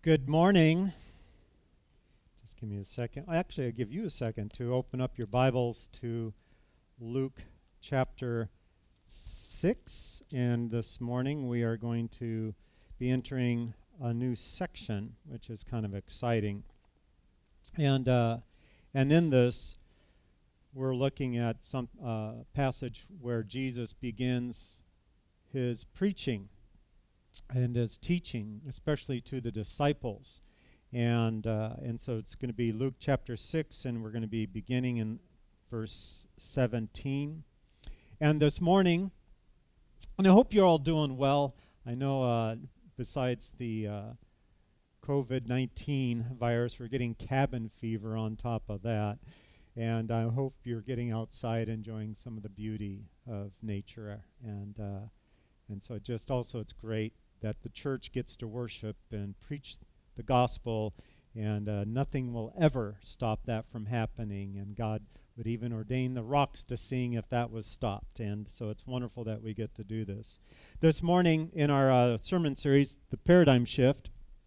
Good morning. Just give me a second. Actually, I'll give you a second to open up your Bibles to Luke chapter 6. And this morning we are going to be entering a new section, which is kind of exciting. And in this, we're looking at some passage where Jesus begins his preaching and his teaching, especially to the disciples. And so it's going to be Luke chapter 6, and we're going to be beginning in verse 17. And this morning, and I hope you're all doing well. I know besides the COVID-19 virus, we're getting cabin fever on top of that. And I hope you're getting outside, enjoying some of the beauty of nature. And so just also it's great that the church gets to worship and preach the gospel, and nothing will ever stop that from happening. And God would even ordain the rocks to sing if that was stopped. And so it's wonderful that we get to do this. This morning in our sermon series, The Paradigm Shift,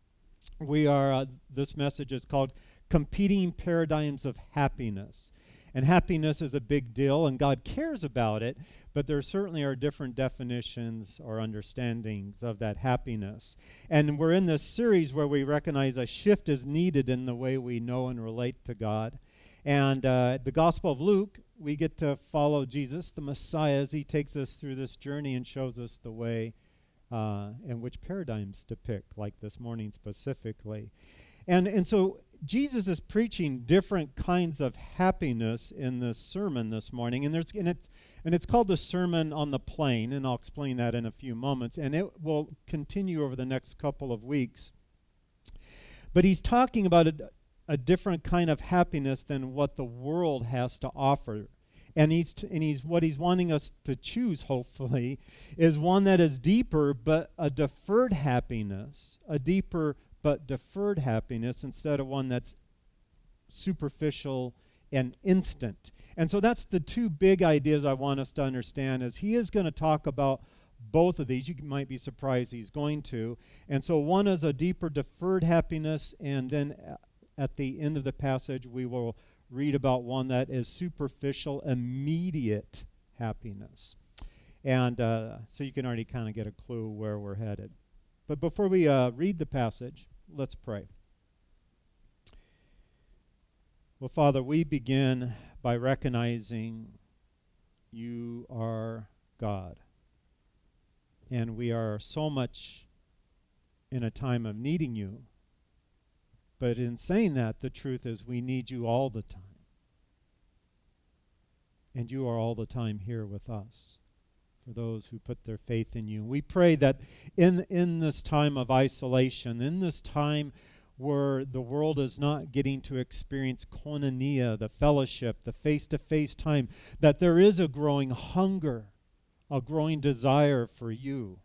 this message is called Competing Paradigms of Happiness. And happiness is a big deal, and God cares about it, but there certainly are different definitions or understandings of that happiness. And we're in this series where we recognize a shift is needed in the way we know and relate to God. And the Gospel of Luke, we get to follow Jesus, the Messiah, as he takes us through this journey and shows us the way and which paradigms to pick, like this morning specifically. And so Jesus is preaching different kinds of happiness in this sermon this morning, and it's called the Sermon on the Plain, and I'll explain that in a few moments, and it will continue over the next couple of weeks. But he's talking about a different kind of happiness than what the world has to offer. And what he's wanting us to choose, hopefully, is one that is deeper, but a deferred happiness, a deeper but deferred happiness, instead of one that's superficial and instant. And so that's the two big ideas I want us to understand, is he is going to talk about both of these. You might be surprised he's going to. And so one is a deeper deferred happiness, and then at the end of the passage we will read about one that is superficial, immediate happiness. And so you can already kind of get a clue where we're headed. But before we read the passage, let's pray. Well, Father, we begin by recognizing you are God. And we are so much in a time of needing you. But in saying that, the truth is we need you all the time. And you are all the time here with us, for those who put their faith in you. We pray that in this time of isolation, in this time where the world is not getting to experience koinonia, the fellowship, the face-to-face time, that there is a growing hunger, a growing desire for you.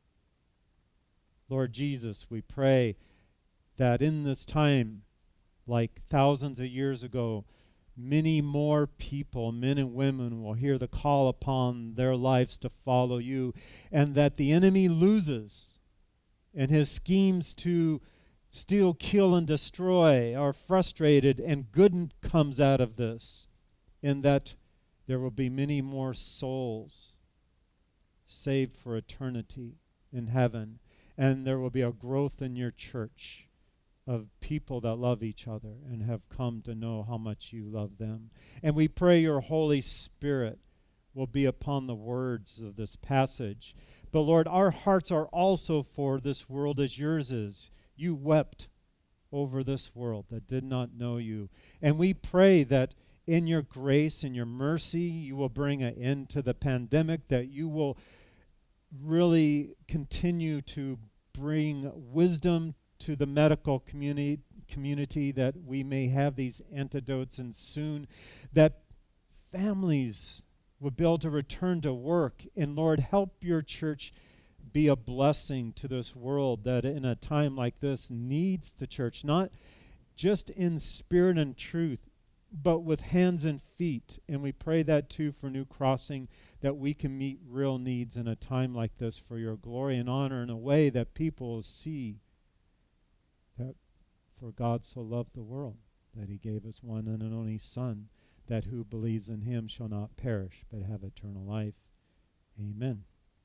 Lord Jesus, we pray that in this time, like thousands of years ago, many more people, men and women, will hear the call upon their lives to follow you, and that the enemy loses and his schemes to steal, kill, and destroy are frustrated, and good comes out of this, and that there will be many more souls saved for eternity in heaven, and there will be a growth in your church of people that love each other and have come to know how much you love them. And we pray your Holy Spirit will be upon the words of this passage. But Lord, our hearts are also for this world as yours is. You wept over this world that did not know you. And we pray that in your grace and your mercy, you will bring an end to the pandemic, that you will really continue to bring wisdom to the medical community, that we may have these antidotes, and soon that families will be able to return to work. And Lord, help your church be a blessing to this world that in a time like this needs the church, not just in spirit and truth, but with hands and feet. And we pray that too for New Crossing, that we can meet real needs in a time like this for your glory and honor, in a way that people will see that for God so loved the world that he gave his one and only Son, that who believes in him shall not perish but have eternal life. Amen.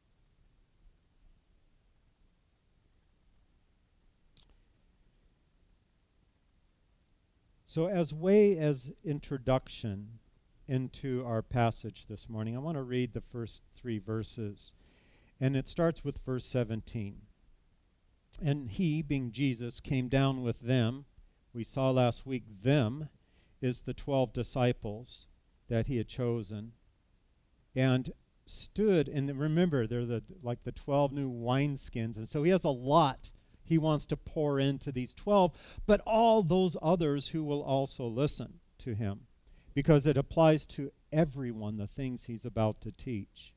So as introduction into our passage this morning, I want to read the first 3 verses. And it starts with verse 17. And he, being Jesus, came down with them. We saw last week them is the 12 disciples that he had chosen. And stood, and remember, they're like the 12 new wineskins. And so he has a lot he wants to pour into these 12, but all those others who will also listen to him, because it applies to everyone, the things he's about to teach.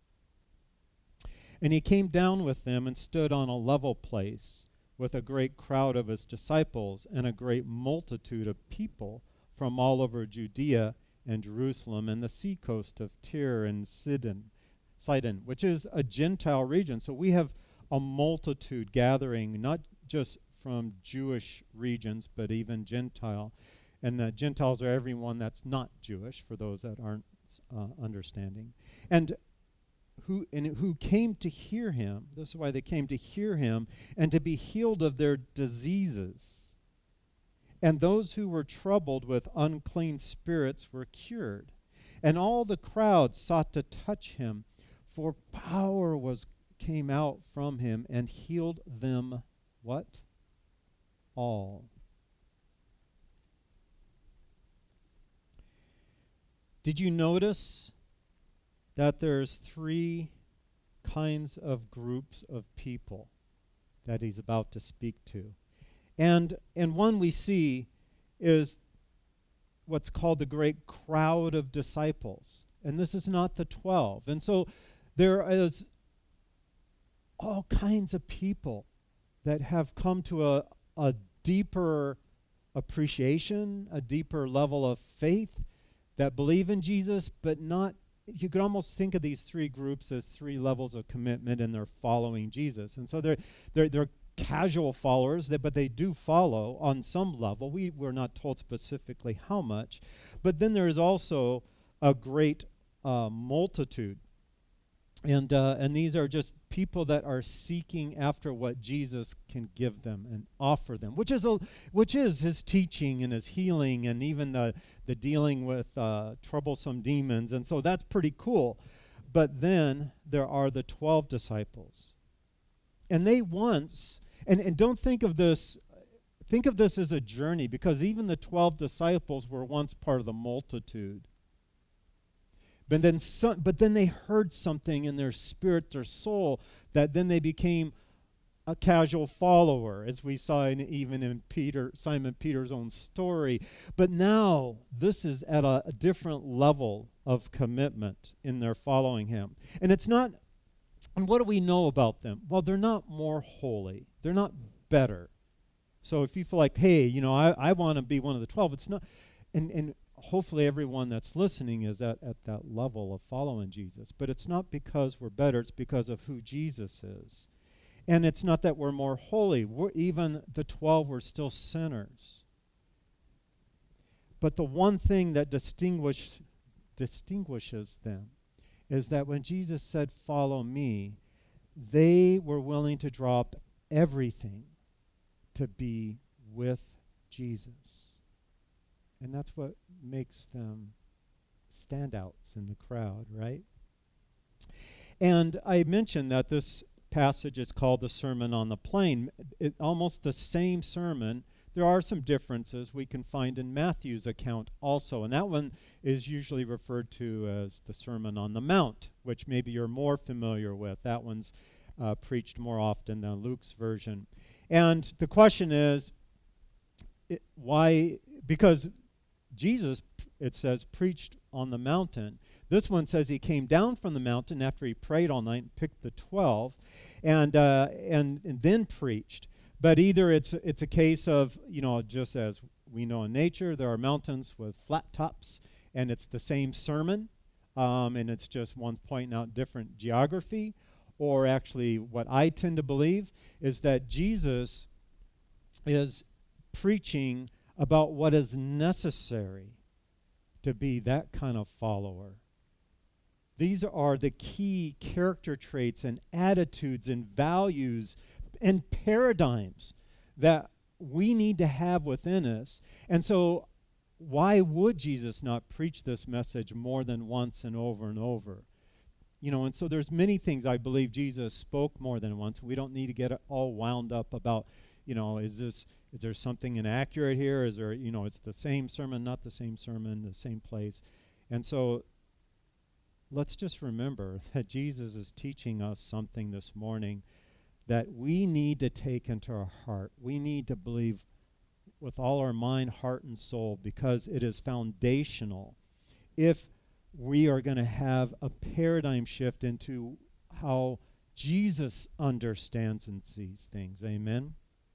And he came down with them and stood on a level place with a great crowd of his disciples and a great multitude of people from all over Judea and Jerusalem and the seacoast of Tyre and Sidon, which is a Gentile region. So we have a multitude gathering, not just from Jewish regions, but even Gentile. And the Gentiles are everyone that's not Jewish, for those that aren't understanding. And who came to hear him. This is why they came to hear him and to be healed of their diseases. And those who were troubled with unclean spirits were cured. And all the crowd sought to touch him, for power came out from him and healed them, what? All. Did you notice that there's 3 kinds of groups of people that he's about to speak to? And one we see is what's called the great crowd of disciples. And this is not the 12. And so there is all kinds of people that have come to a deeper appreciation, a deeper level of faith, that believe in Jesus, but not, you could almost think of these 3 groups as 3 levels of commitment, and they're following Jesus. And so they're casual followers, but they do follow on some level. We're not told specifically how much. But then there is also a great multitude. And these are just people that are seeking after what Jesus can give them and offer them, which is his teaching and his healing and even the dealing with troublesome demons. And so that's pretty cool. But then there are the 12 disciples. And they once, and don't think of this as a journey, because even the 12 disciples were once part of the multitude. But then they heard something in their spirit, their soul, that then they became a casual follower, as we saw even in Simon Peter's own story. But now this is at a different level of commitment in their following him. And it's not, and what do we know about them? Well, they're not more holy. They're not better. So if you feel like, hey, I want to be one of the 12, it's not, and hopefully everyone that's listening is at that level of following Jesus. But it's not because we're better, it's because of who Jesus is. And it's not that we're more holy. Even the 12 were still sinners. But the one thing that distinguishes them is that when Jesus said, "Follow me," they were willing to drop everything to be with Jesus. And that's what makes them standouts in the crowd, right? And I mentioned that this passage is called the Sermon on the Plain. Almost the same sermon. There are some differences we can find in Matthew's account also. And that one is usually referred to as the Sermon on the Mount, which maybe you're more familiar with. That one's preached more often than Luke's version. And the question is, why? Because Jesus, it says, preached on the mountain. This one says he came down from the mountain after he prayed all night and picked the 12 and then preached. But either it's a case of, just as we know in nature, there are mountains with flat tops, and it's the same sermon, and it's just one pointing out different geography. Or actually what I tend to believe is that Jesus is preaching about what is necessary to be that kind of follower. These are the key character traits and attitudes and values and paradigms that we need to have within us. And so why would Jesus not preach this message more than once and over? And so there's many things I believe Jesus spoke more than once. We don't need to get all wound up about, is there something inaccurate here? Is there, it's the same sermon, not the same sermon, the same place. And so let's just remember that Jesus is teaching us something this morning that we need to take into our heart. We need to believe with all our mind, heart, and soul, because it is foundational if we are going to have a paradigm shift into how Jesus understands and sees things. Amen?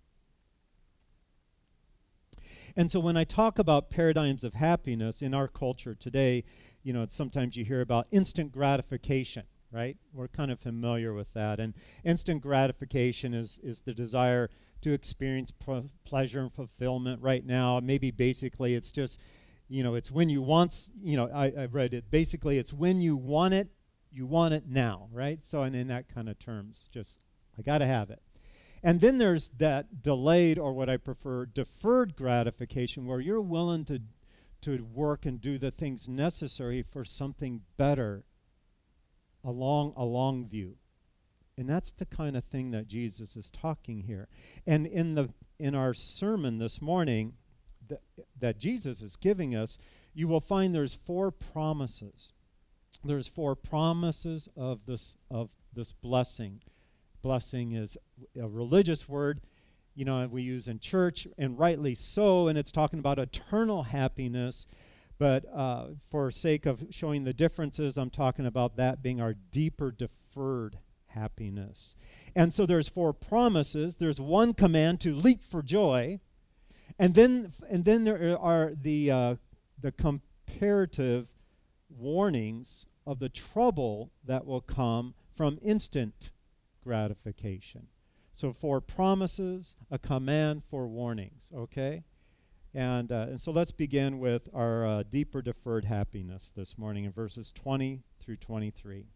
And so when I talk about paradigms of happiness in our culture today, sometimes you hear about instant gratification, right? We're kind of familiar with that. And instant gratification is the desire to experience pleasure and fulfillment right now. Maybe basically it's just, it's when you want, I read it, basically it's when you want it now, right? So, and in that kind of terms, just, I got to have it. And then there's that delayed, or what I prefer, deferred gratification, where you're willing to work and do the things necessary for something better, a long view. And that's the kind of thing that Jesus is talking here. And in our sermon this morning that Jesus is giving us, you will find there's 4 promises. There's 4 promises of this blessing. Blessing is a religious word, we use in church, and rightly so, and it's talking about eternal happiness. But for sake of showing the differences, I'm talking about that being our deeper deferred happiness. And so there's 4 promises. There's 1 command to leap for joy, and then there are the comparative warnings of the trouble that will come from instant gratification. So 4 promises, a command, 4 warnings, okay? And so let's begin with our deeper deferred happiness this morning in verses 20 through 23.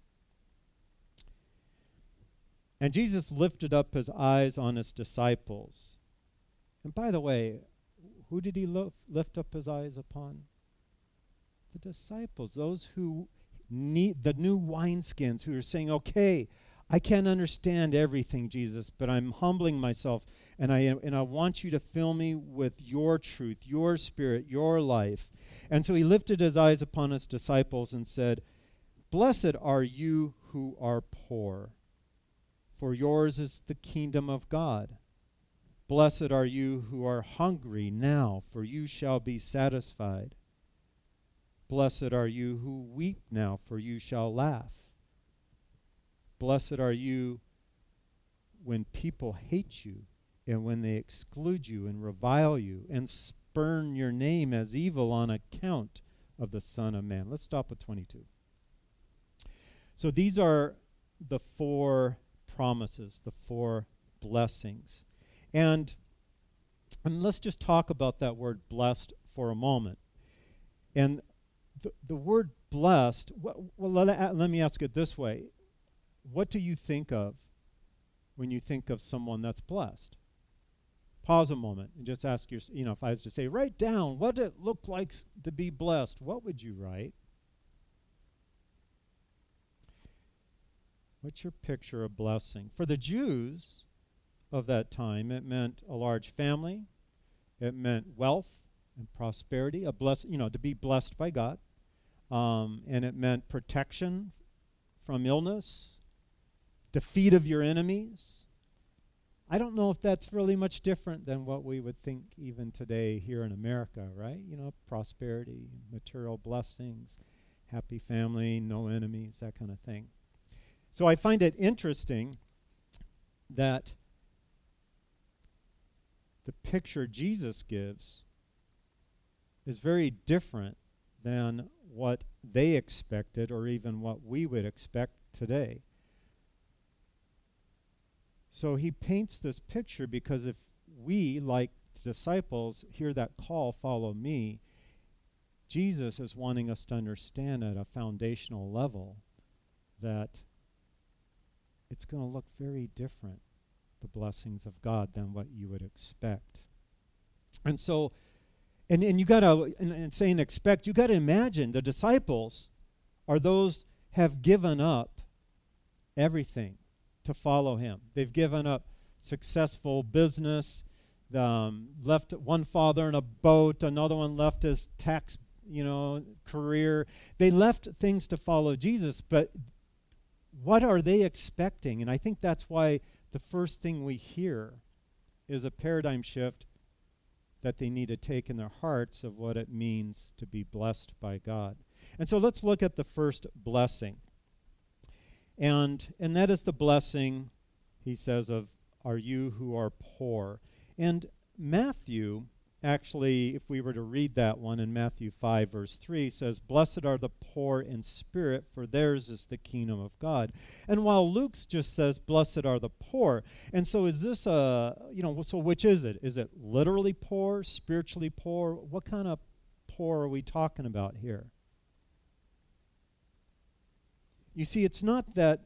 And Jesus lifted up his eyes on his disciples. And by the way, who did he lift up his eyes upon? The disciples, those who need the new wineskins, who are saying, okay, I can't understand everything, Jesus, but I'm humbling myself, and I want you to fill me with your truth, your spirit, your life. And so he lifted his eyes upon his disciples and said, "Blessed are you who are poor, for yours is the kingdom of God. Blessed are you who are hungry now, for you shall be satisfied. Blessed are you who weep now, for you shall laugh. Blessed are you when people hate you and when they exclude you and revile you and spurn your name as evil on account of the Son of Man." Let's stop at 22. So these are the 4 promises, the 4 blessings. And let's just talk about that word blessed for a moment. And the word blessed, let me ask it this way. What do you think of when you think of someone that's blessed? Pause a moment and just ask yourself, if I was to say, write down what it looked like to be blessed, what would you write? What's your picture of blessing? For the Jews of that time, it meant a large family. It meant wealth and prosperity, to be blessed by God. And it meant protection from illness, defeat of your enemies. I don't know if that's really much different than what we would think even today here in America, right? Prosperity, material blessings, happy family, no enemies, that kind of thing. So I find it interesting that the picture Jesus gives is very different than what they expected or even what we would expect today. So he paints this picture because if we, like disciples, hear that call, follow me, Jesus is wanting us to understand at a foundational level that it's going to look very different, the blessings of God, than what you would expect. And so, and you got to, and saying expect, you got to imagine the disciples are those have given up everything to follow him. They've given up successful business, left one father in a boat, another one left his tax, career. They left things to follow Jesus, but what are they expecting? And I think that's why the first thing we hear is a paradigm shift that they need to take in their hearts of what it means to be blessed by God. And so let's look at the first blessing. And that is the blessing, he says, of are you who are poor. And Matthew, actually, if we were to read that one in Matthew 5, verse 3, says, blessed are the poor in spirit, for theirs is the kingdom of God. And while Luke's just says, blessed are the poor. And so is this so which is it? Is it literally poor, spiritually poor? What kind of poor are we talking about here? You see, it's not that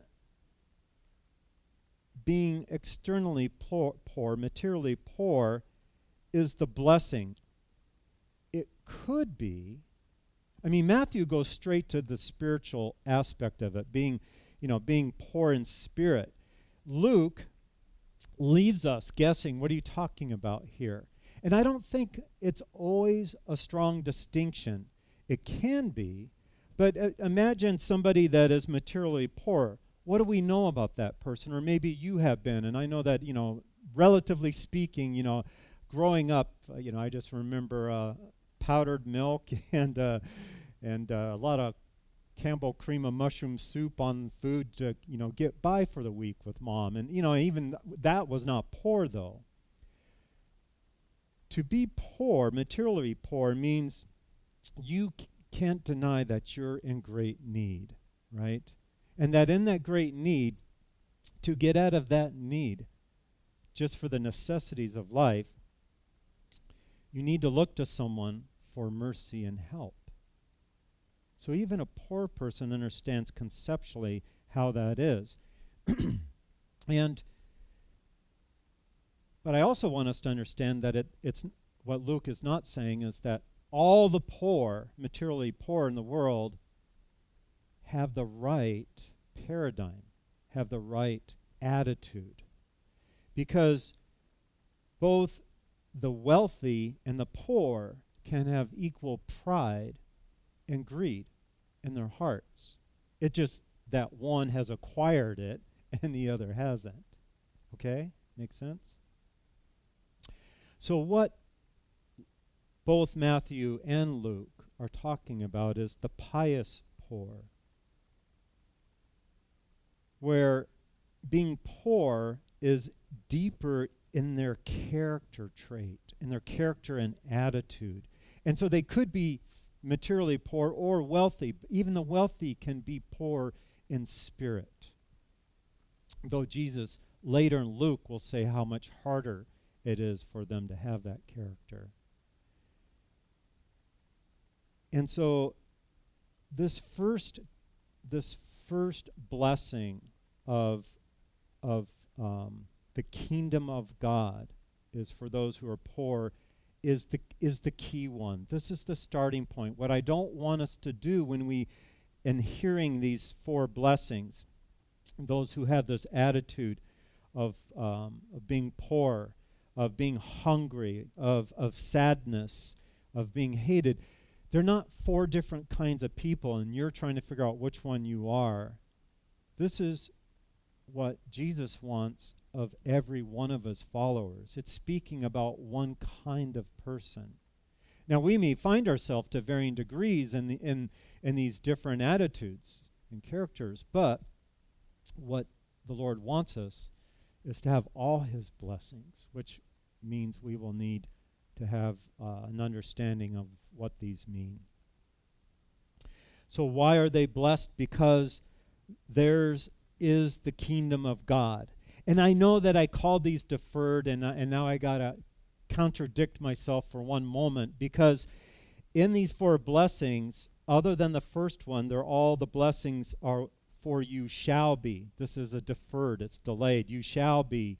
being externally poor, materially poor, is the blessing. It could be. I mean, Matthew goes straight to the spiritual aspect of it, being poor in spirit. Luke leaves us guessing, what are you talking about here? And I don't think it's always a strong distinction. It can be, but imagine somebody that is materially poor. What do we know about that person? Or maybe you have been, and I know that, relatively speaking, growing up, I just remember powdered milk and a lot of Campbell cream of mushroom soup on food to, get by for the week with mom. And, even that was not poor, though. To be poor, materially poor, means you can't deny that you're in great need, right? And that in that great need, to get out of that need, just for the necessities of life, you need to look to someone for mercy and help. So even a poor person understands conceptually how that is. But I also want us to understand that it's what Luke is not saying is that all the poor, materially poor in the world, have the right paradigm, have the right attitude. Because both the wealthy and the poor can have equal pride and greed in their hearts. It just that one has acquired it and the other hasn't. Okay? Make sense? So what both Matthew and Luke are talking about is the pious poor, where being poor is deeper in their character trait, in their character and attitude. And so they could be materially poor or wealthy. Even the wealthy can be poor in spirit. Though Jesus later in Luke will say how much harder it is for them to have that character. And so this first blessing of the kingdom of God is for those who are poor is the key one. This is the starting point. What I don't want us to do in hearing these four blessings, those who have this attitude of being poor, of being hungry, of sadness, of being hated, they're not four different kinds of people and you're trying to figure out which one you are. This is what Jesus wants of every one of his followers. It's speaking about one kind of person. Now, we may find ourselves to varying degrees in these different attitudes and characters, but what the Lord wants us is to have all his blessings, which means we will need to have an understanding of what these mean. So why are they blessed? Because theirs is the kingdom of God. And I know that I called these deferred, and now I got to contradict myself for one moment, because in these 4 blessings, other than the first one, the blessings are for you shall be. This is a deferred, it's delayed. You shall be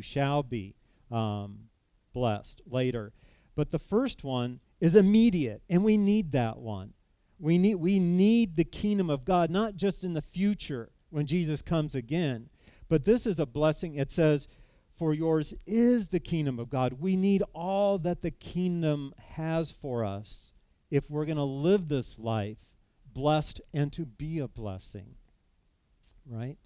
blessed later. But the first one is immediate, and we need that one. We need the kingdom of God, not just in the future when Jesus comes again, but this is a blessing. It says, for yours is the kingdom of God. We need all that the kingdom has for us if we're going to live this life blessed and to be a blessing, right?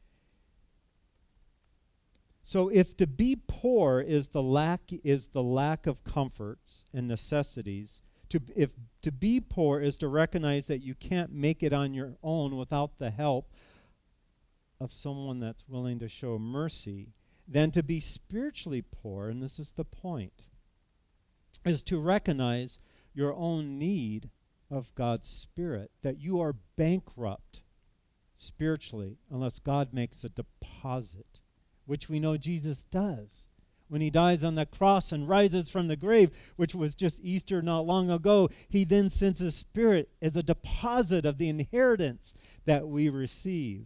So if to be poor is the lack of comforts and necessities, if to be poor is to recognize that you can't make it on your own without the help of someone that's willing to show mercy, then to be spiritually poor, and this is the point, is to recognize your own need of God's Spirit, that you are bankrupt spiritually unless God makes a deposit, which we know Jesus does. When he dies on the cross and rises from the grave, which was just Easter not long ago, he then sends his Spirit as a deposit of the inheritance that we receive.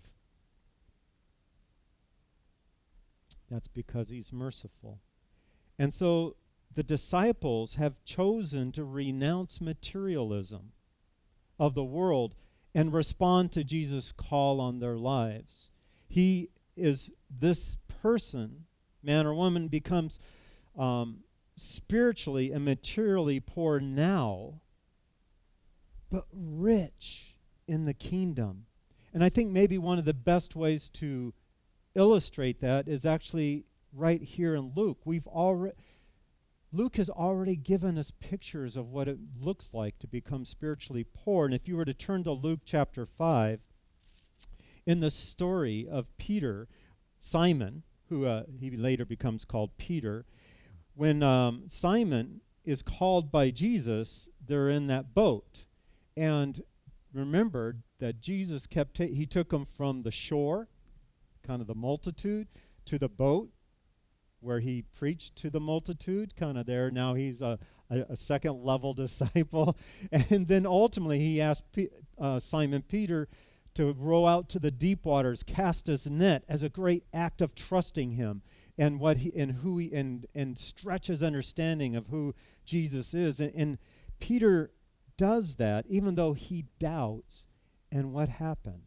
That's because he's merciful. And so the disciples have chosen to renounce materialism of the world and respond to Jesus' call on their lives. He is this person, man or woman, becomes spiritually and materially poor now, but rich in the kingdom. And I think maybe one of the best ways to illustrate that is actually right here in Luke. Luke has already given us pictures of what it looks like to become spiritually poor. And if you were to turn to Luke chapter 5, in the story of Peter, Simon, who he later becomes called Peter, when Simon is called by Jesus, they're in that boat. And remember that Jesus he took them from the shore, kind of the multitude, to the boat where he preached to the multitude, kind of there. Now he's a second level disciple. And then ultimately he asked Simon Peter to row out to the deep waters, cast his net as a great act of trusting him and and stretch his understanding of who Jesus is. And Peter does that even though he doubts. And what happened?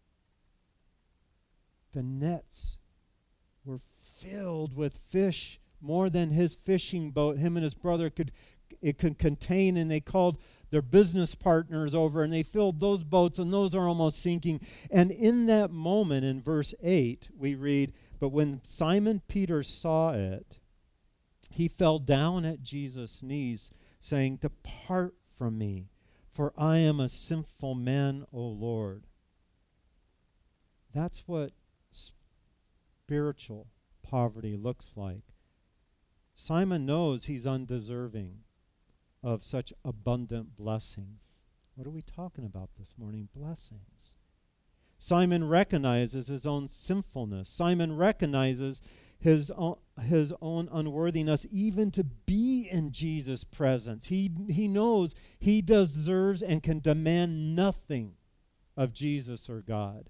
The nets were filled with fish, more than his fishing boat, him and his brother could contain, and they called their business partners over, and they filled those boats, and those are almost sinking. And in that moment, in verse 8, we read, but when Simon Peter saw it, he fell down at Jesus' knees, saying, depart from me, for I am a sinful man, O Lord. That's what spiritual poverty looks like. Simon knows he's undeserving of such abundant blessings. What are we talking about this morning? Blessings. Simon recognizes his own sinfulness. Simon recognizes his own unworthiness even to be in Jesus' presence. He knows he deserves and can demand nothing of Jesus or God.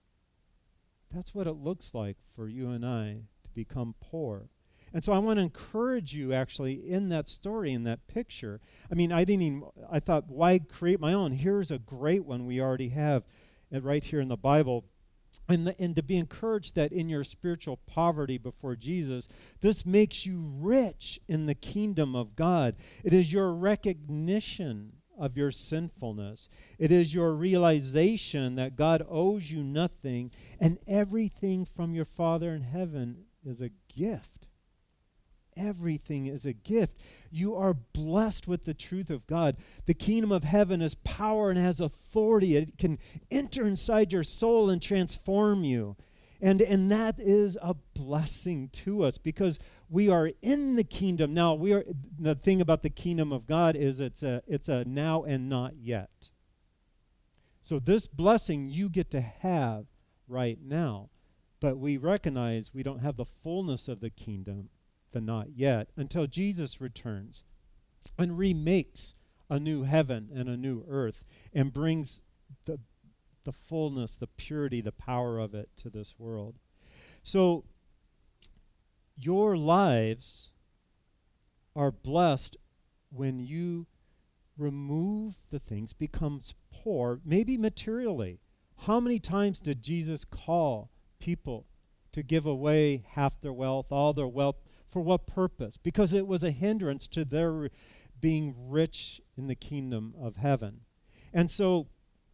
That's what it looks like for you and I to become poor. And so I want to encourage you actually in that story, in that picture. I mean, I thought, why create my own? Here's a great one we already have right here in the Bible. And to be encouraged that in your spiritual poverty before Jesus, this makes you rich in the kingdom of God. It is your recognition of your sinfulness. It is your realization that God owes you nothing, and everything from your Father in heaven is a gift. Everything is a gift. You are blessed with the truth of God. The kingdom of heaven is power and has authority. It can enter inside your soul and transform you. And that is a blessing to us because we are in the kingdom. Now, the thing about the kingdom of God is it's a now and not yet. So this blessing you get to have right now. But we recognize we don't have the fullness of the kingdom, the not yet, until Jesus returns and remakes a new heaven and a new earth and brings the fullness, the purity, the power of it to this world. So your lives are blessed when you remove the things, becomes poor, maybe materially. How many times did Jesus call people to give away half their wealth, all their wealth? For what purpose? Because it was a hindrance to their being rich in the kingdom of heaven. And so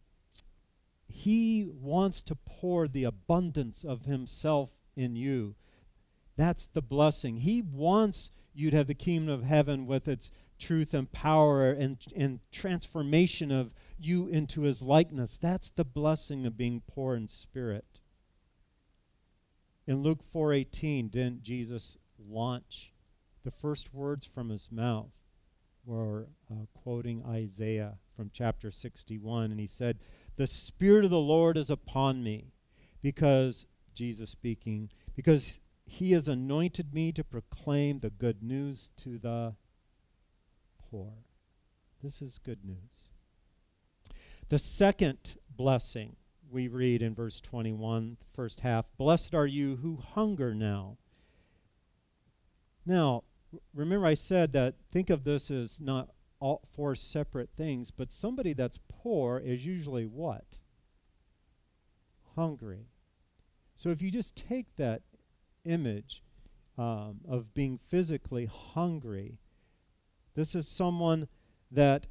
he wants to pour the abundance of himself in you. That's the blessing. He wants you to have the kingdom of heaven with its truth and power and transformation of you into his likeness. That's the blessing of being poor in spirit. In Luke 4:18, didn't Jesus launch the first words from his mouth were quoting Isaiah from chapter 61, and he said, "The Spirit of the Lord is upon me," because, Jesus speaking, because he has anointed me to proclaim the good news to the poor. This is good news. The second blessing we read in verse 21, the first half, "Blessed are you who hunger now." Now, remember I said that think of this as not all four separate things, but somebody that's poor is usually what? Hungry. So if you just take that image of being physically hungry, this is someone that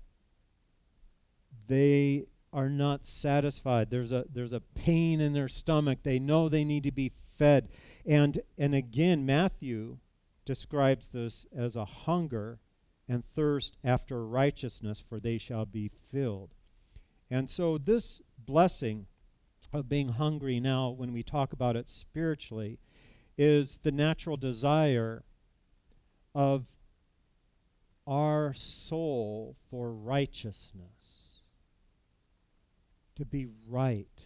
they are not satisfied. There's a pain in their stomach. They know they need to be fed. And again, Matthew describes this as a hunger and thirst after righteousness, for they shall be filled. And so this blessing of being hungry now, when we talk about it spiritually, is the natural desire of our soul for righteousness, to be right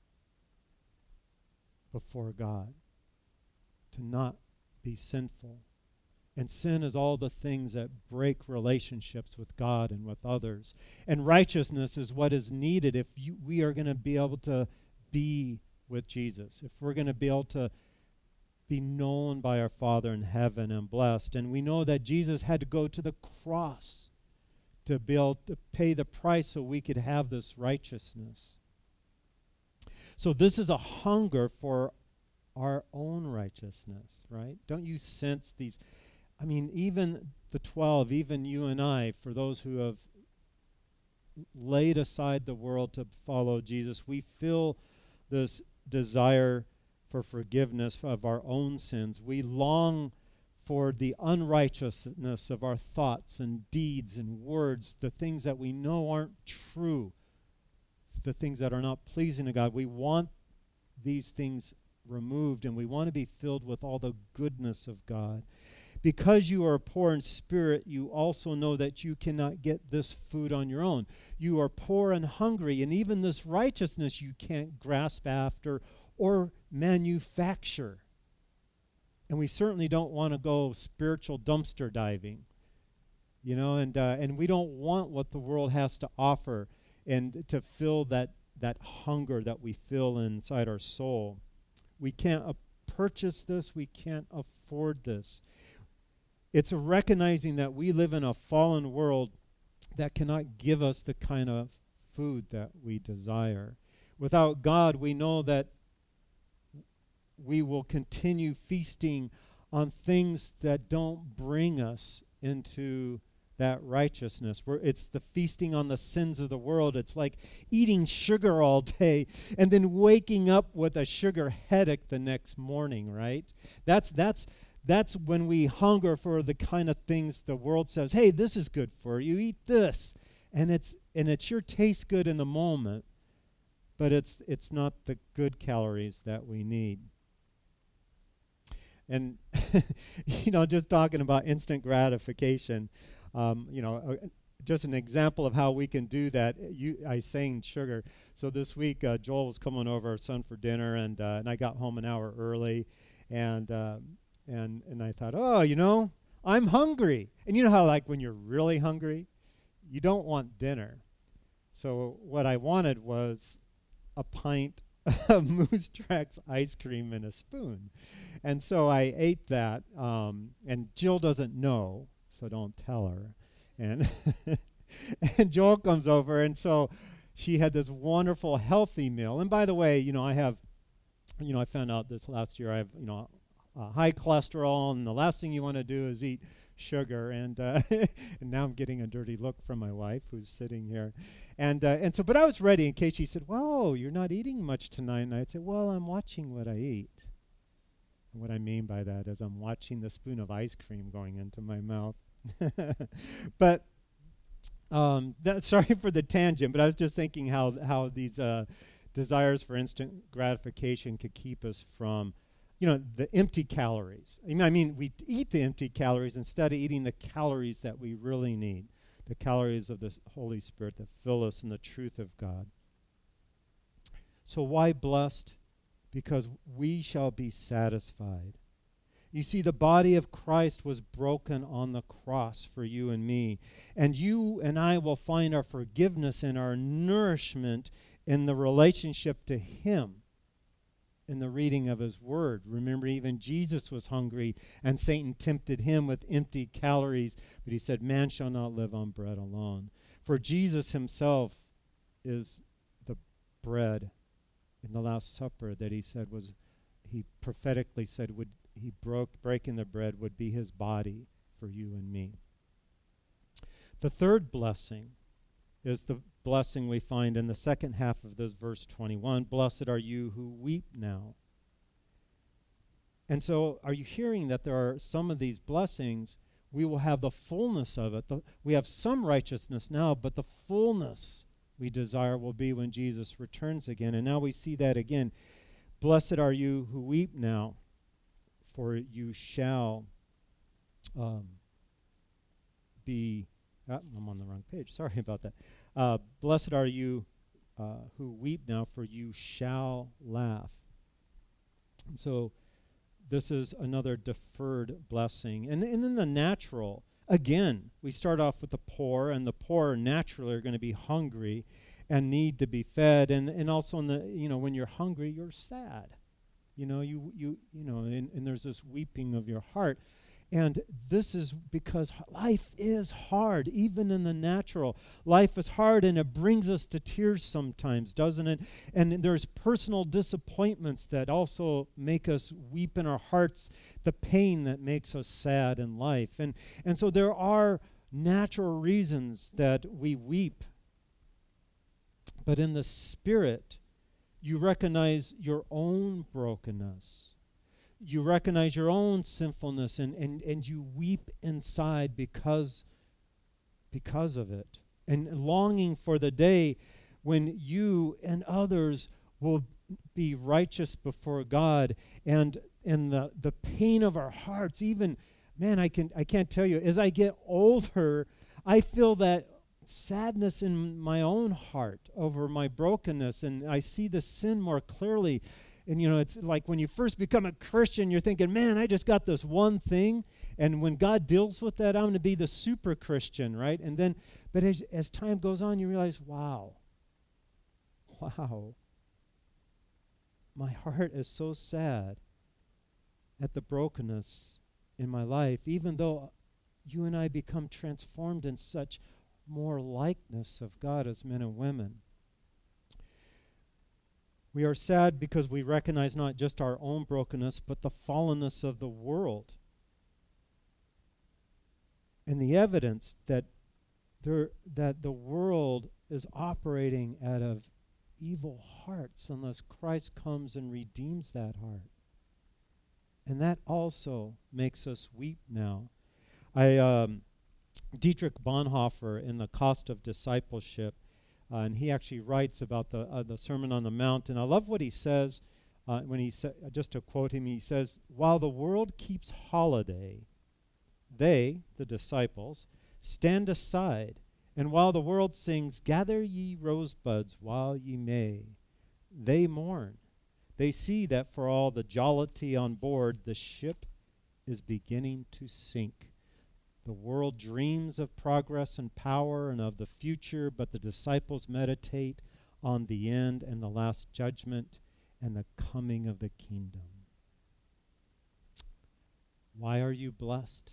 before God, to not be sinful. And sin is all the things that break relationships with God and with others. And righteousness is what is needed if we are going to be able to be with Jesus, if we're going to be able to be known by our Father in heaven and blessed. And we know that Jesus had to go to the cross to be able to pay the price so we could have this righteousness. So this is a hunger for our own righteousness, right? Don't you sense these? I mean, even the 12, even you and I, for those who have laid aside the world to follow Jesus, we feel this desire for forgiveness of our own sins. We long for the unrighteousness of our thoughts and deeds and words, the things that we know aren't true, the things that are not pleasing to God. We want these things removed, and we want to be filled with all the goodness of God. Because you are poor in spirit, you also know that you cannot get this food on your own. You are poor and hungry, and even this righteousness you can't grasp after or manufacture. And we certainly don't want to go spiritual dumpster diving, and we don't want what the world has to offer and to fill that hunger that we feel inside our soul. We can't purchase this. We can't afford this. It's a recognizing that we live in a fallen world that cannot give us the kind of food that we desire. Without God, we know that we will continue feasting on things that don't bring us into that righteousness. It's the feasting on the sins of the world. It's like eating sugar all day and then waking up with a sugar headache the next morning, right? That's when we hunger for the kind of things the world says, hey, this is good for you, eat this. And it sure tastes good in the moment, but it's not the good calories that we need. And, just talking about instant gratification, just an example of how we can do that. I sang sugar. So this week, Joel was coming over, our son, for dinner, and I got home an hour early, and I thought, oh, I'm hungry. And you know how, like, when you're really hungry, you don't want dinner. So what I wanted was a pint of Moose Tracks ice cream in a spoon. And so I ate that, and Jill doesn't know, so don't tell her. And and Joel comes over, and so she had this wonderful healthy meal. And by the way, I found out this last year I have, high cholesterol, and the last thing you want to do is eat sugar. And and now I'm getting a dirty look from my wife, who's sitting here. But I was ready in case she said, "Whoa, you're not eating much tonight." And I'd say, "Well, I'm watching what I eat." And what I mean by that is I'm watching the spoon of ice cream going into my mouth. But sorry for the tangent, but I was just thinking how these desires for instant gratification could keep us from, the empty calories. I mean, we eat the empty calories instead of eating the calories that we really need, the calories of the Holy Spirit that fill us in the truth of God. So why blessed? Because we shall be satisfied. You see, the body of Christ was broken on the cross for you and me. And you and I will find our forgiveness and our nourishment in the relationship to Him, in the reading of His Word. Remember, even Jesus was hungry, and Satan tempted Him with empty calories. But He said, man shall not live on bread alone. For Jesus Himself is the bread in the Last Supper that He said was, He prophetically said breaking the bread would be His body for you and me. The third blessing is the blessing we find in the second half of this verse 21. Blessed are you who weep now. And so are you hearing that there are some of these blessings, we will have the fullness of it. We have some righteousness now, but the fullness we desire will be when Jesus returns again. And now we see that again. Blessed are you who weep now, for you shall be... I'm on the wrong page. Sorry about that. Blessed are you who weep now, for you shall laugh. And so this is another deferred blessing. And in the natural, again, we start off with the poor, and the poor naturally are going to be hungry and need to be fed. And also when you're hungry, you're sad. And there's this weeping of your heart. And this is because life is hard, even in the natural. Life is hard, and it brings us to tears sometimes, doesn't it? And there's personal disappointments that also make us weep in our hearts, the pain that makes us sad in life. And so there are natural reasons that we weep. But in the spirit, you recognize your own brokenness. You recognize your own sinfulness, and you weep inside because of it. And longing for the day when you and others will be righteous before God. And the pain of our hearts, even, man, I can't tell you, as I get older, I feel that sadness in my own heart over my brokenness, and I see the sin more clearly. And it's like when you first become a Christian, you're thinking, man, I just got this one thing, and when God deals with that, I'm going to be the super Christian, right? And then, but as time goes on, you realize, wow, my heart is so sad at the brokenness in my life, even though you and I become transformed in such more likeness of God as men and women. We are sad because we recognize not just our own brokenness, but the fallenness of the world. And the evidence that the world is operating out of evil hearts unless Christ comes and redeems that heart. And that also makes us weep now. Dietrich Bonhoeffer, in The Cost of Discipleship, and he actually writes about the Sermon on the Mount. And I love what he says when he just to quote him, he says, "While the world keeps holiday, they, the disciples, stand aside And while the world sings, "Gather ye rosebuds while ye may," they mourn. They see that for all the jollity on board, the ship is beginning to sink. The world dreams of progress and power and of the future, but the disciples meditate on the end and the last judgment and the coming of the kingdom. Why are you blessed?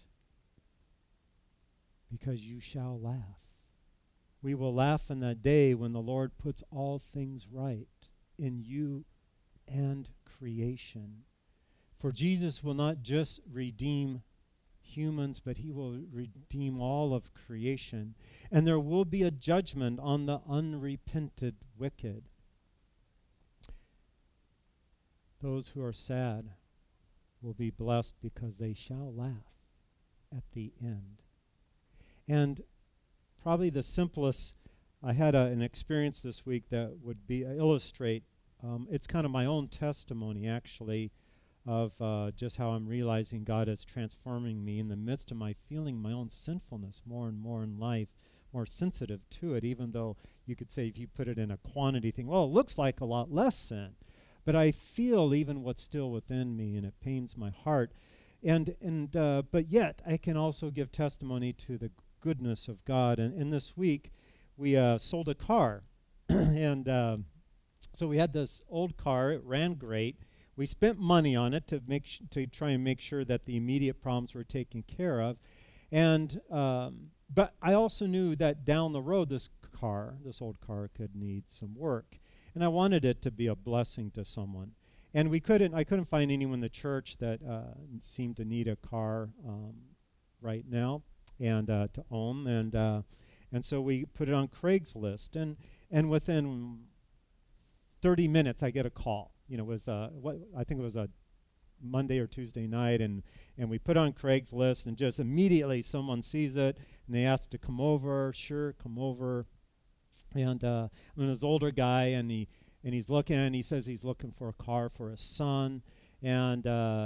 Because you shall laugh. We will laugh in that day when the Lord puts all things right in you and creation. For Jesus will not just redeem humans, but he will redeem all of creation. And there will be a judgment on the unrepented wicked. Those who are sad will be blessed because they shall laugh at the end. And probably the simplest, I had an experience this week that would be illustrate, it's kind of my own testimony actually, of just how I'm realizing God is transforming me in the midst of my feeling my own sinfulness more and more in life, more sensitive to it, even though you could say if you put it in a quantity thing, well, it looks like a lot less sin. But I feel even what's still within me, and it pains my heart. But yet, I can also give testimony to the goodness of God. And this week, we sold a car. So we had this old car. It ran great. We spent money on it to try and make sure that the immediate problems were taken care of. But I also knew that down the road, this old car could need some work. And I wanted it to be a blessing to someone. And I couldn't find anyone in the church that seemed to need a car right now and to own. And so we put it on Craigslist. And within 30 minutes, I get a call. It was I think it was a Monday or Tuesday night, and we put on Craigslist, and just immediately someone sees it, and they ask to come over. Sure, come over. And I'm this older guy, and he's looking, and he says he's looking for a car for his son, and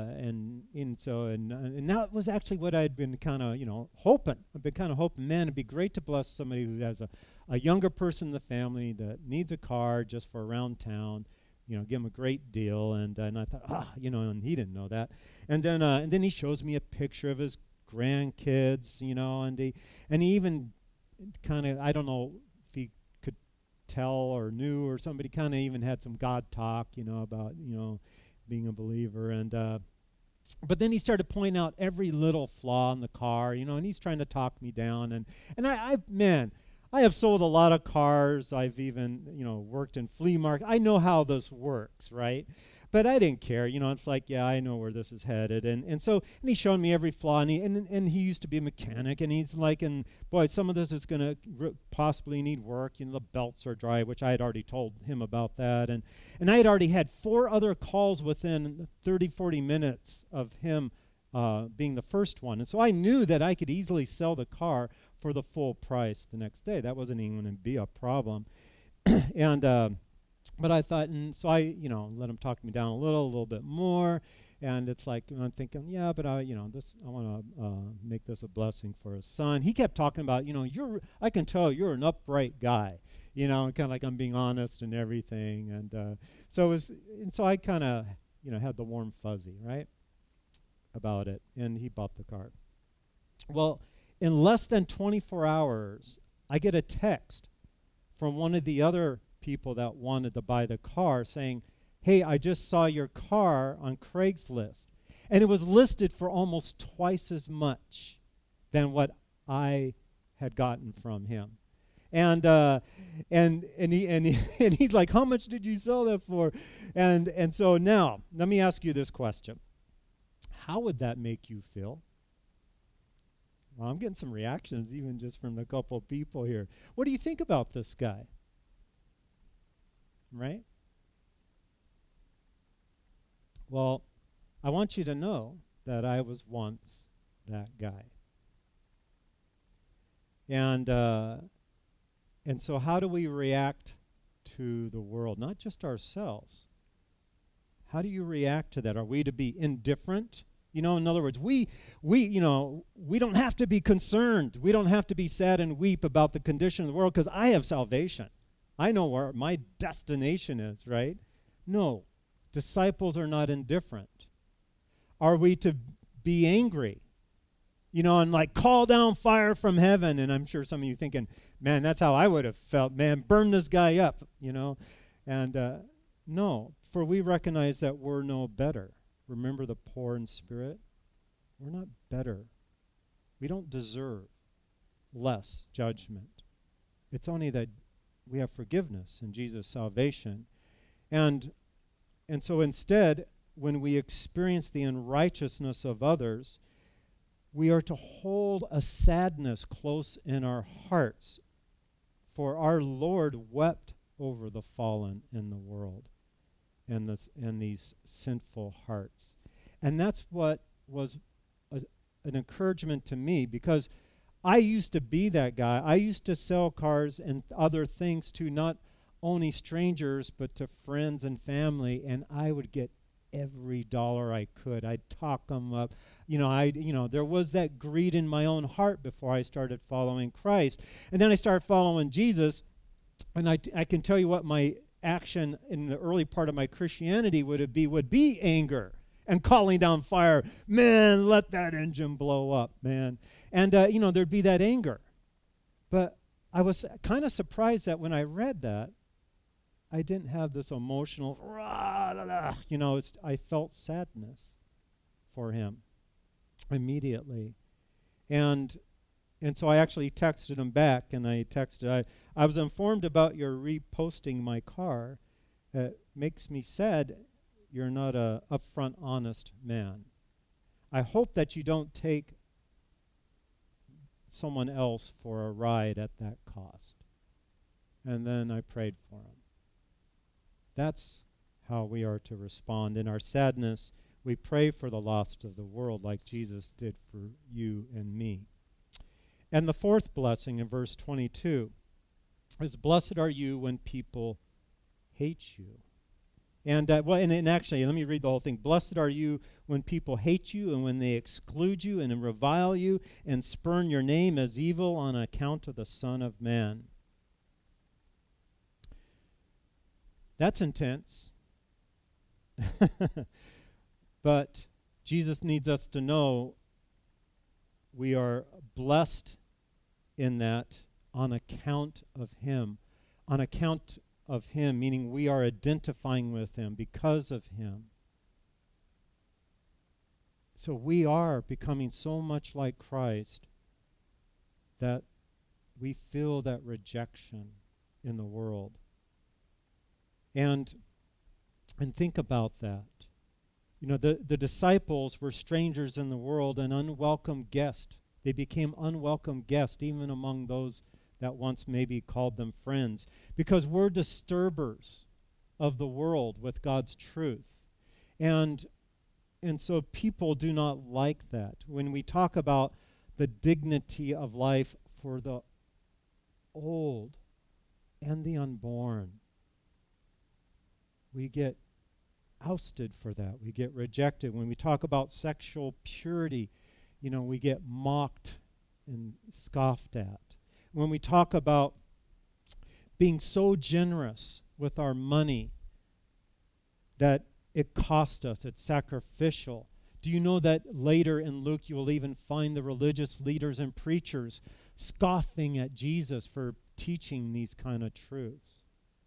that was actually what I'd been kind of hoping. I've been kind of hoping, man, it'd be great to bless somebody who has a younger person in the family that needs a car just for around town. Give him a great deal, and I thought, and he didn't know that, and then he shows me a picture of his grandkids, and he even kind of, I don't know if he could tell or knew, or somebody kind of even had some God talk, about being a believer, but then he started pointing out every little flaw in the car, and he's trying to talk me down, and I have sold a lot of cars. I've even, worked in flea market. I know how this works, right? But I didn't care. It's like, yeah, I know where this is headed. And he's showing me every flaw. And he used to be a mechanic. And he's like, boy, some of this is going to possibly need work. The belts are dry, which I had already told him about that. And I had already had 4 other calls within 30, 40 minutes of him being the first one. And so I knew that I could easily sell the car for the full price the next day. That wasn't even going to be a problem. But I thought, and so I, let him talk me down a little bit more. And it's like, I'm thinking, yeah, but I want to make this a blessing for his son. He kept talking about, I can tell you're an upright guy, kind of like I'm being honest and everything. And so I kind of, had the warm fuzzy, right, about it. And he bought the car. Well, in less than 24 hours, I get a text from one of the other people that wanted to buy the car saying, hey, I just saw your car on Craigslist. And it was listed for almost twice as much than what I had gotten from him. And he's like, how much did you sell that for? And so now, let me ask you this question. How would that make you feel? Well, I'm getting some reactions even just from the couple of people here. What do you think about this guy? Right? Well, I want you to know that I was once that guy. And so how do we react to the world? Not just ourselves. How do you react to that? Are we to be indifferent, In other words, we don't have to be concerned. We don't have to be sad and weep about the condition of the world because I have salvation. I know where my destination is, right? No, disciples are not indifferent. Are we to be angry? And like call down fire from heaven. And I'm sure some of you thinking, man, that's how I would have felt. Man, burn this guy up, And no, for we recognize that we're no better. Remember the poor in spirit? We're not better. We don't deserve less judgment. It's only that we have forgiveness in Jesus' salvation. And so instead, when we experience the unrighteousness of others, we are to hold a sadness close in our hearts, for our Lord wept over the fallen in the world and these sinful hearts. And that's what was an encouragement to me, because I used to be that guy. I used to sell cars and other things to not only strangers but to friends and family, and I would get every dollar I could. I'd talk them up. There was that greed in my own heart before I started following Christ. And then I started following Jesus, and I can tell you what my action in the early part of my Christianity would be anger and calling down fire. Man, let that engine blow up, man. And, there'd be that anger. But I was kind of surprised that when I read that, I didn't have this emotional, I felt sadness for him immediately. And so I actually texted him back, and I was informed about your reposting my car. It makes me sad you're not a upfront, honest man. I hope that you don't take someone else for a ride at that cost. And then I prayed for him. That's how we are to respond. In our sadness, we pray for the lost of the world like Jesus did for you and me. And the fourth blessing in verse 22 is, blessed are you when people hate you. And actually, let me read the whole thing. Blessed are you when people hate you and when they exclude you and revile you and spurn your name as evil on account of the Son of Man. That's intense. But Jesus needs us to know we are blessed in that on account of him. On account of him, meaning we are identifying with him because of him. So we are becoming so much like Christ that we feel that rejection in the world. And think about that. The disciples were strangers in the world, an unwelcome guest. They became unwelcome guests even among those that once maybe called them friends, because we're disturbers of the world with God's truth. And so people do not like that. When we talk about the dignity of life for the old and the unborn, we get ousted for that. We get rejected. When we talk about sexual purity, we get mocked and scoffed at. When we talk about being so generous with our money that it cost us, it's sacrificial. Do you know that later in Luke you will even find the religious leaders and preachers scoffing at Jesus for teaching these kind of truths?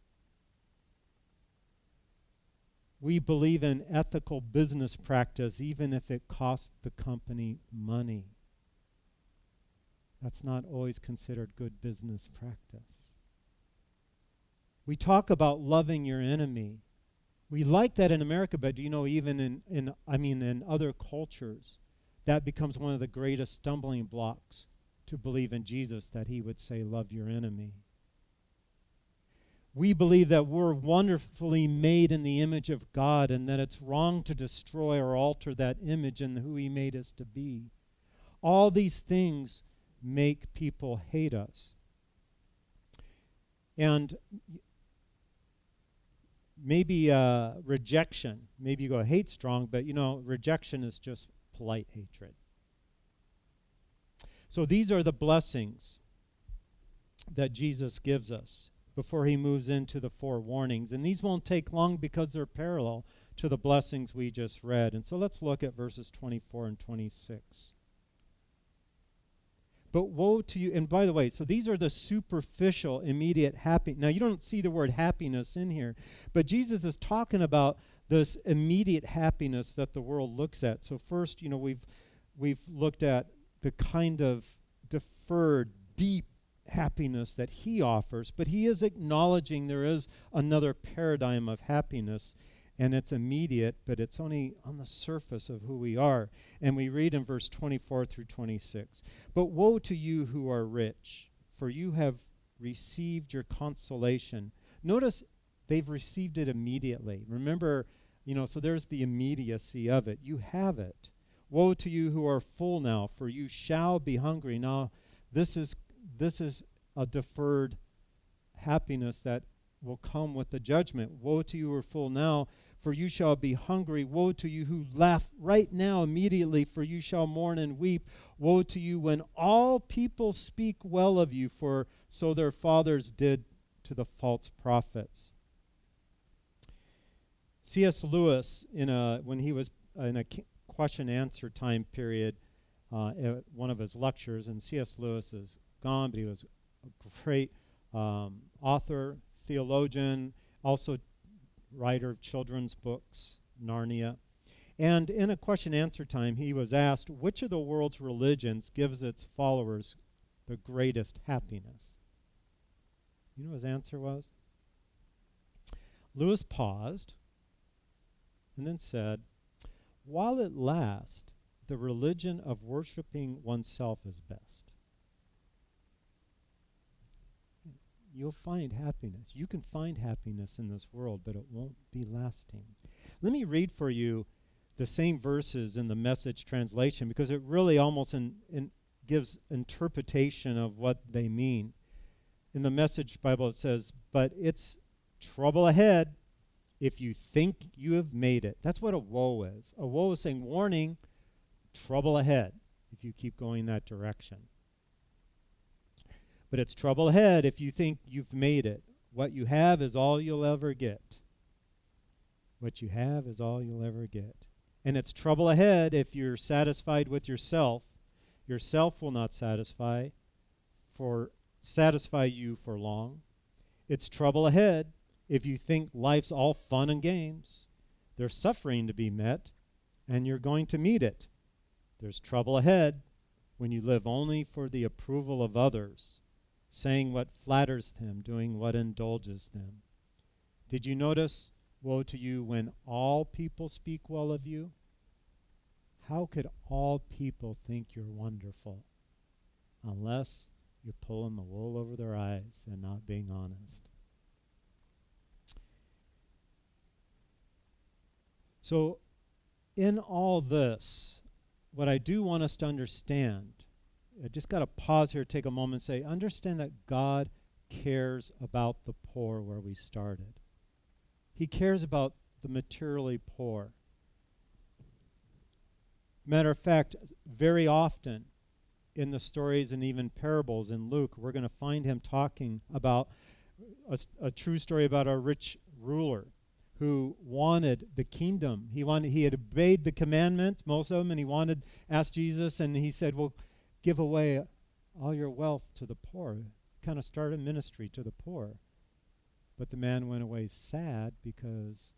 We believe in ethical business practice even if it costs the company money. That's not always considered good business practice. We talk about loving your enemy. We like that in America, but even in other cultures, that becomes one of the greatest stumbling blocks to believe in Jesus, that he would say, love your enemy. We believe that we're wonderfully made in the image of God and that it's wrong to destroy or alter that image and who he made us to be. All these things make people hate us. And maybe rejection, maybe you go hate strong, but rejection is just polite hatred. So these are the blessings that Jesus gives us before he moves into the 4 warnings. And these won't take long because they're parallel to the blessings we just read. And so let's look at verses 24 and 26. But woe to you, and by the way, so these are the superficial, immediate happiness. Now, you don't see the word happiness in here, but Jesus is talking about this immediate happiness that the world looks at. So first, we've looked at the kind of deferred, deep happiness that he offers, but he is acknowledging there is another paradigm of happiness, and it's immediate, but it's only on the surface of who we are. And we read in verse 24 through 26, "But woe to you who are rich, for you have received your consolation." Notice they've received it immediately. Remember, so there's the immediacy of it. You have it. "Woe to you who are full now, for you shall be hungry." Now, this is a deferred happiness that will come with the judgment. "Woe to you who are full now, for you shall be hungry. Woe to you who laugh right now immediately, for you shall mourn and weep. Woe to you when all people speak well of you, for so their fathers did to the false prophets." C.S. Lewis, when he was in a question-answer time period at one of his lectures, and C.S. Lewis is gone, but he was a great author, theologian, also writer of children's books, Narnia. And in a question-answer time, he was asked, which of the world's religions gives its followers the greatest happiness? You know what his answer was? Lewis paused and then said, "While it lasts, the religion of worshiping oneself is best." You'll find happiness. You can find happiness in this world, but it won't be lasting. Let me read for you the same verses in the Message translation, because it really almost gives interpretation of what they mean. In the Message Bible it says, "But it's trouble ahead if you think you have made it." That's what a woe is. A woe is saying, warning, trouble ahead if you keep going that direction. "But it's trouble ahead if you think you've made it. What you have is all you'll ever get." What you have is all you'll ever get. "And it's trouble ahead if you're satisfied with yourself. Yourself will not satisfy you for long. It's trouble ahead if you think life's all fun and games. There's suffering to be met, and you're going to meet it. There's trouble ahead when you live only for the approval of others, saying what flatters them, doing what indulges them. Did you notice, woe to you when all people speak well of you? How could all people think you're wonderful unless you're pulling the wool over their eyes and not being honest?" So in all this, what I do want us to understand, I just got to pause here, take a moment and say, understand that God cares about the poor where we started. He cares about the materially poor. Matter of fact, very often in the stories and even parables in Luke, we're going to find him talking about a true story about a rich ruler who wanted the kingdom. He had obeyed the commandments, most of them, and he asked Jesus, and he said, well, give away all your wealth to the poor. Kind of start a ministry to the poor. But the man went away sad because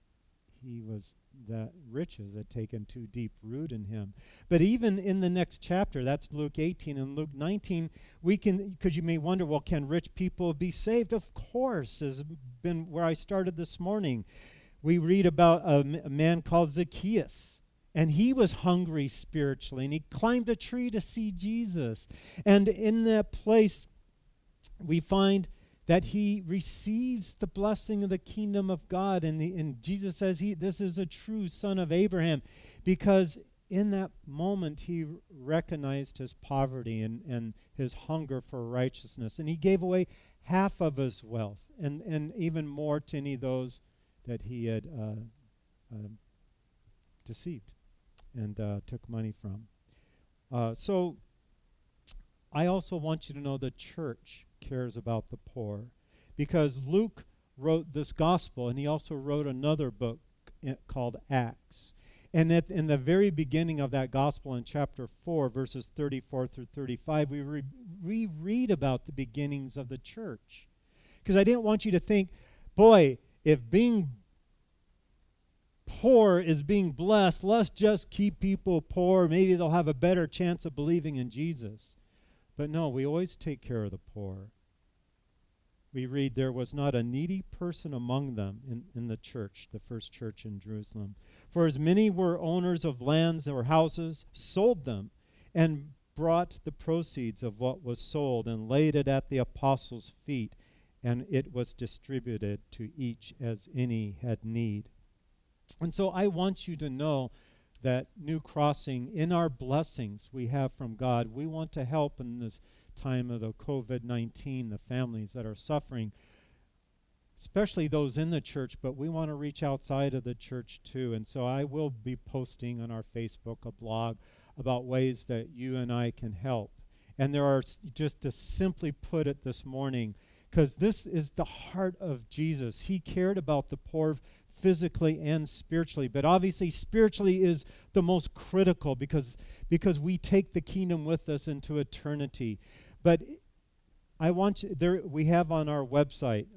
that riches had taken too deep root in him. But even in the next chapter, that's Luke 18 and Luke 19, because you may wonder, well, can rich people be saved? Of course, has been where I started this morning. We read about a man called Zacchaeus. And he was hungry spiritually, and he climbed a tree to see Jesus. And in that place, we find that he receives the blessing of the kingdom of God. And Jesus says this is a true son of Abraham, because in that moment he recognized his poverty and his hunger for righteousness. And he gave away half of his wealth and even more to any of those that he had deceived. and took money from. So I also want you to know the church cares about the poor, because Luke wrote this gospel, and he also wrote another book called Acts. And in the very beginning of that gospel, in chapter 4, verses 34 through 35, we read about the beginnings of the church. Because I didn't want you to think, boy, if being poor is being blessed, let's just keep people poor. Maybe they'll have a better chance of believing in Jesus. But no, we always take care of the poor. We read, there was not a needy person among them in the church, the first church in Jerusalem. For as many were owners of lands or houses, sold them, and brought the proceeds of what was sold and laid it at the apostles' feet, and it was distributed to each as any had need. And so I want you to know that New Crossing, in our blessings we have from God, we want to help in this time of the COVID-19, the families that are suffering, especially those in the church, but we want to reach outside of the church too. And so I will be posting on our Facebook a blog about ways that you and I can help. And there are, just to simply put it this morning, because this is the heart of Jesus. He cared about the poor physically and spiritually, but obviously spiritually is the most critical because we take the kingdom with us into eternity. But I want you, we have on our website,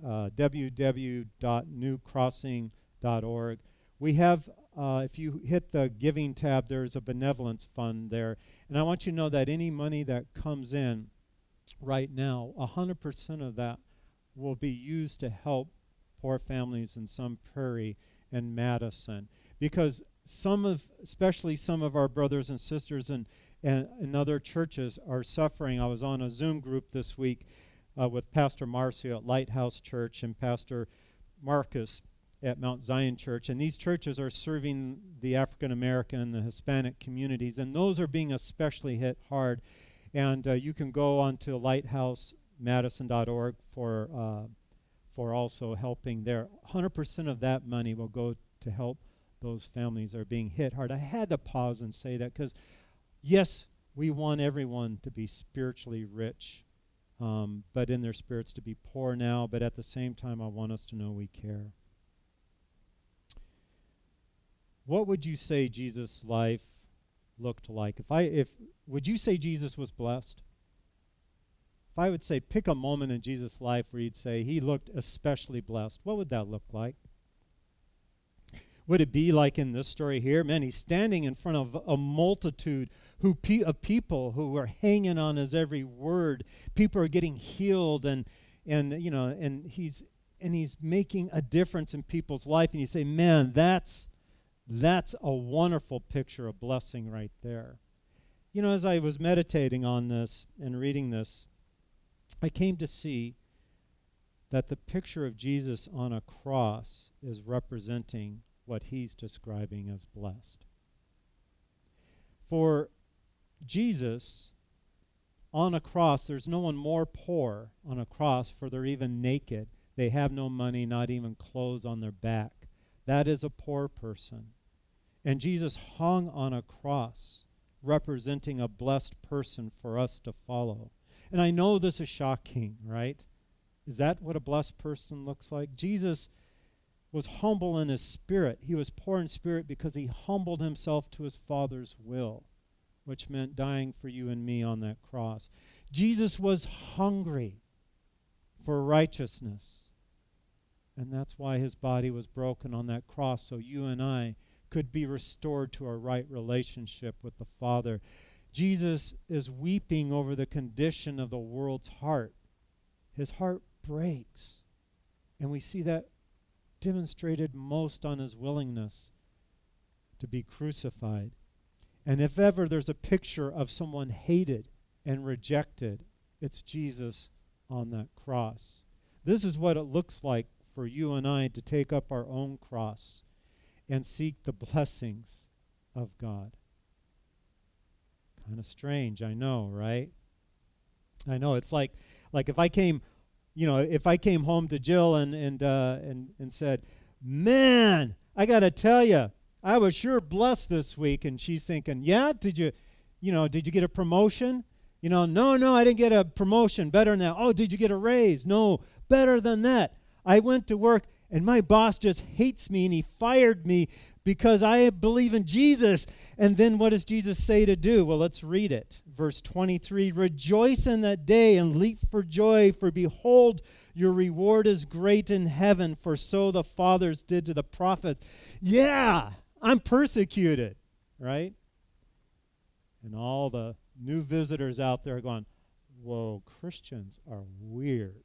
www.newcrossing.org, we have, if you hit the giving tab, there's a benevolence fund there. And I want you to know that any money that comes in right now, 100% of that will be used to help poor families in Sun Prairie and Madison. Because especially some of our brothers and sisters and other churches are suffering. I was on a Zoom group this week with Pastor Marcio at Lighthouse Church and Pastor Marcus at Mount Zion Church. And these churches are serving the African American and the Hispanic communities, and those are being especially hit hard. And you can go on to lighthousemadison.org for also helping there. 100% of that money will go to help those families that are being hit hard. I had to pause and say that because, yes, we want everyone to be spiritually rich, but in their spirits to be poor now. But at the same time, I want us to know we care. What would you say Jesus' life looked like? Would you say Jesus was blessed? If I would say pick a moment in Jesus' life where you'd say he looked especially blessed, what would that look like? Would it be like in this story here? Man, he's standing in front of a multitude of people who are hanging on his every word. People are getting healed, and he's making a difference in people's life. And you say, man, that's a wonderful picture of blessing right there. You know, as I was meditating on this and reading this, I came to see that the picture of Jesus on a cross is representing what he's describing as blessed. For Jesus, on a cross, there's no one more poor on a cross, for they're even naked. They have no money, not even clothes on their back. That is a poor person. And Jesus hung on a cross, representing a blessed person for us to follow. And I know this is shocking, right? Is that what a blessed person looks like? Jesus was humble in his spirit. He was poor in spirit because he humbled himself to his Father's will, which meant dying for you and me on that cross. Jesus was hungry for righteousness, and that's why his body was broken on that cross, so you and I could be restored to a right relationship with the Father. Jesus is weeping over the condition of the world's heart. His heart breaks, and we see that demonstrated most on his willingness to be crucified. And if ever there's a picture of someone hated and rejected, it's Jesus on that cross. This is what it looks like for you and I to take up our own cross and seek the blessings of God. Kind of strange, I know, right? I know. It's like if I came home to Jill and said, "Man, I got to tell you, I was sure blessed this week. And she's thinking, yeah, did you get a promotion? No, I didn't get a promotion. Better than that. Oh, did you get a raise? No, better than that. I went to work and my boss just hates me and he fired me because I believe in Jesus. And then what does Jesus say to do? Well, let's read it. Verse 23, rejoice in that day and leap for joy, for behold, your reward is great in heaven, for so the fathers did to the prophets. Yeah, I'm persecuted, right? And all the new visitors out there are going, whoa, Christians are weird.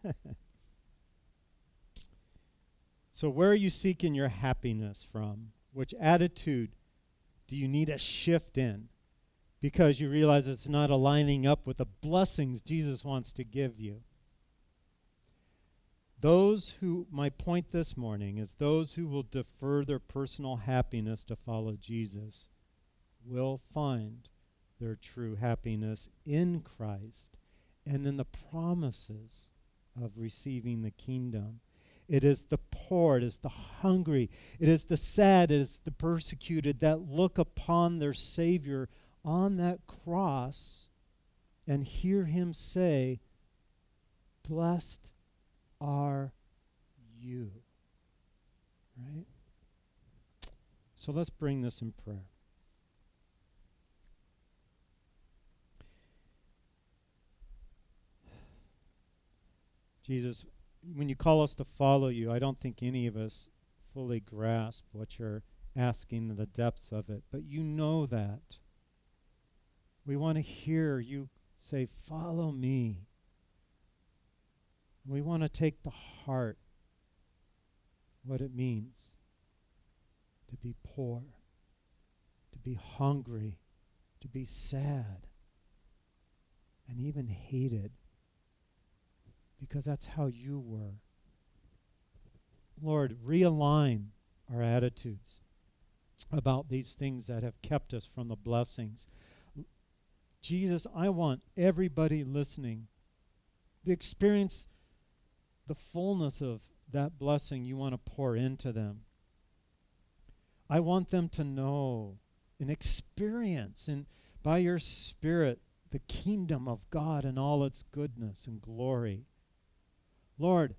So where are you seeking your happiness from? Which attitude do you need a shift in? Because you realize it's not aligning up with the blessings Jesus wants to give you. My point this morning is those who will defer their personal happiness to follow Jesus will find their true happiness in Christ and in the promises of receiving the kingdom. It is the poor, it is the hungry, it is the sad, it is the persecuted that look upon their Savior on that cross and hear him say, blessed are you. Right? So let's bring this in prayer. Jesus, when you call us to follow you, I don't think any of us fully grasp what you're asking, the depths of it, but you know that. We want to hear you say, follow me. We want to take to heart what it means to be poor, to be hungry, to be sad, and even hated, because that's how you were. Lord, realign our attitudes about these things that have kept us from the blessings. Jesus, I want everybody listening to experience the fullness of that blessing you want to pour into them. I want them to know and experience, and by your Spirit, the kingdom of God and all its goodness and glory. Lord,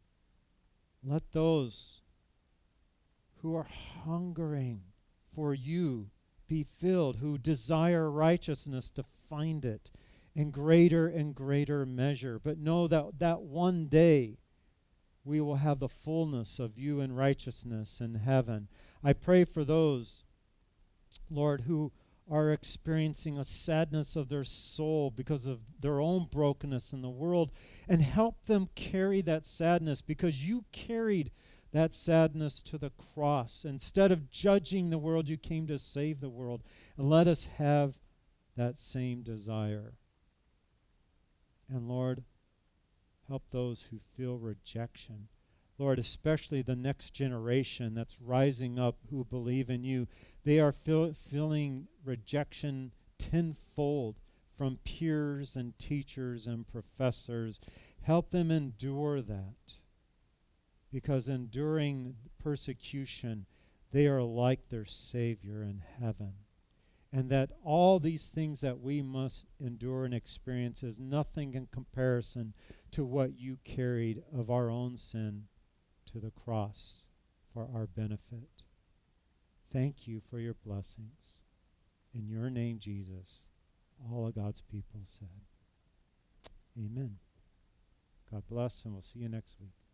let those who are hungering for you be filled, who desire righteousness to find it in greater and greater measure. But know that one day we will have the fullness of you in righteousness in heaven. I pray for those, Lord, who are experiencing a sadness of their soul because of their own brokenness in the world, and help them carry that sadness because you carried that sadness to the cross. Instead of judging the world, you came to save the world. And let us have that same desire. And Lord, help those who feel rejection. Lord, especially the next generation that's rising up who believe in you. They are feeling rejection tenfold from peers and teachers and professors. Help them endure that. Because enduring persecution, they are like their Savior in heaven. And that all these things that we must endure and experience is nothing in comparison to what you carried of our own sin to the cross for our benefit. Thank you for your blessings. In your name, Jesus, all of God's people said, amen. God bless, and we'll see you next week.